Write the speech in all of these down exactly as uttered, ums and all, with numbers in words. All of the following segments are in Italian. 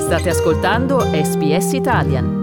State ascoltando S B S Italian.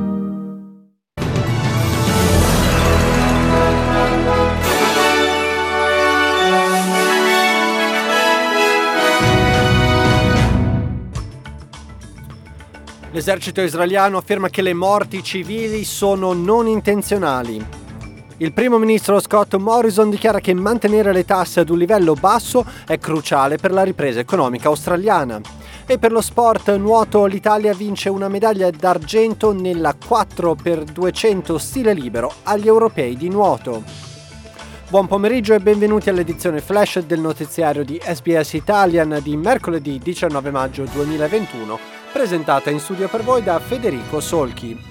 L'esercito israeliano afferma che le morti civili sono non intenzionali. Il primo ministro Scott Morrison dichiara che mantenere le tasse ad un livello basso è cruciale per la ripresa economica australiana. E per lo sport nuoto l'Italia vince una medaglia d'argento nella quattro per duecento stile libero agli europei di nuoto. Buon pomeriggio e benvenuti all'edizione flash del notiziario di S B S Italian di mercoledì diciannove maggio duemilaventuno, presentata in studio per voi da Federico Solchi.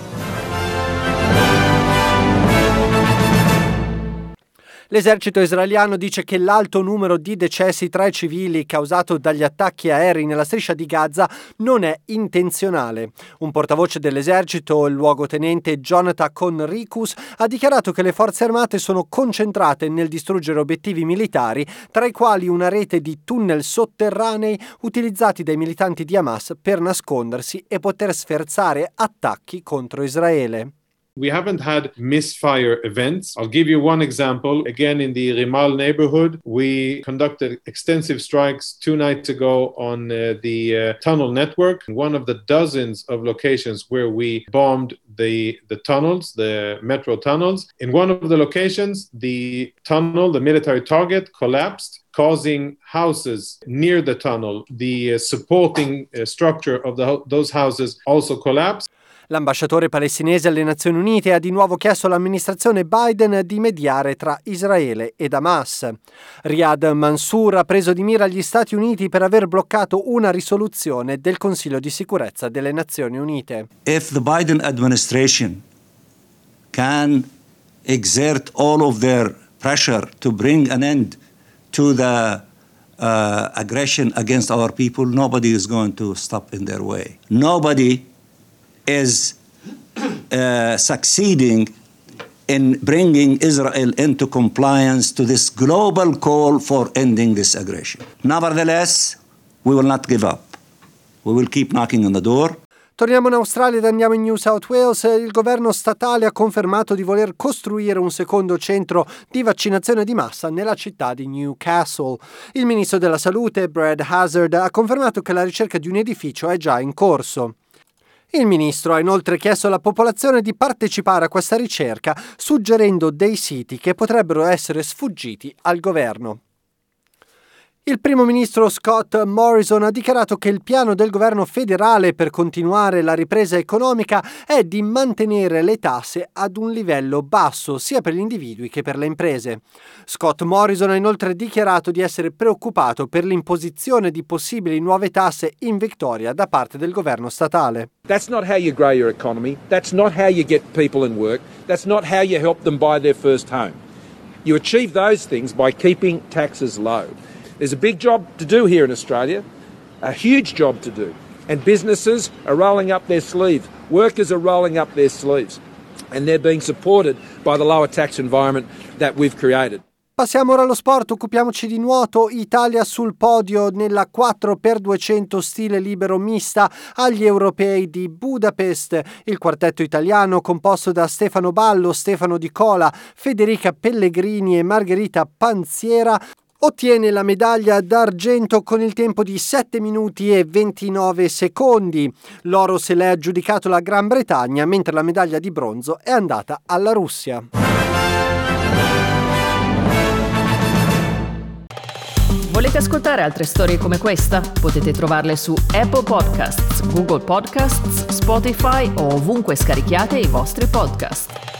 L'esercito israeliano dice che l'alto numero di decessi tra i civili causato dagli attacchi aerei nella striscia di Gaza non è intenzionale. Un portavoce dell'esercito, il luogotenente Jonathan Conricus, ha dichiarato che le forze armate sono concentrate nel distruggere obiettivi militari, tra i quali una rete di tunnel sotterranei utilizzati dai militanti di Hamas per nascondersi e poter sferzare attacchi contro Israele. We haven't had misfire events. I'll give you one example. Again, in the Rimal neighborhood, we conducted extensive strikes two nights ago on uh, the uh, tunnel network. One of the dozens of locations where we bombed the, the tunnels, the metro tunnels. In one of the locations, the tunnel, the military target, collapsed, causing houses near the tunnel. The uh, supporting uh, structure of the, those houses also collapsed. L'ambasciatore palestinese alle Nazioni Unite ha di nuovo chiesto all'amministrazione Biden di mediare tra Israele ed Hamas. Riyad Mansour ha preso di mira gli Stati Uniti per aver bloccato una risoluzione del Consiglio di sicurezza delle Nazioni Unite. If the Biden administration can exert all of their pressure to bring an end to the uh, aggression against our people, nobody is going to stop in their way. Nobody is uh, succeeding in bringing Israel into compliance to this global call for ending this aggression. Nevertheless, we will not give up. We will keep knocking on the door. Torniamo in Australia ed andiamo in New South Wales. Il governo statale ha confermato di voler costruire un secondo centro di vaccinazione di massa nella città di Newcastle. Il ministro della Salute, Brad Hazzard, ha confermato che la ricerca di un edificio è già in corso. Il ministro ha inoltre chiesto alla popolazione di partecipare a questa ricerca, suggerendo dei siti che potrebbero essere sfuggiti al governo. Il primo ministro Scott Morrison ha dichiarato che il piano del governo federale per continuare la ripresa economica è di mantenere le tasse ad un livello basso sia per gli individui che per le imprese. Scott Morrison ha inoltre dichiarato di essere preoccupato per l'imposizione di possibili nuove tasse in Victoria da parte del governo statale. That's not how you grow your economy. That's not how you get people in work. That's not how you help them buy their first home. You achieve those things by keeping taxes low. There's a big job to do here in Australia, a huge job to do. And businesses are rolling up their sleeves. Workers are rolling up their sleeves. And they're being supported by the lower tax environment that we've created. Passiamo ora allo sport, occupiamoci di nuoto. Italia sul podio nella quattro per duecento stile libero mista agli europei di Budapest. Il quartetto italiano, composto da Stefano Ballo, Stefano Di Cola, Federica Pellegrini e Margherita Panziera, ottiene la medaglia d'argento con il tempo di sette minuti e ventinove secondi. L'oro se l'è aggiudicato la Gran Bretagna, mentre la medaglia di bronzo è andata alla Russia. Volete ascoltare altre storie come questa? Potete trovarle su Apple Podcasts, Google Podcasts, Spotify o ovunque scarichiate i vostri podcast.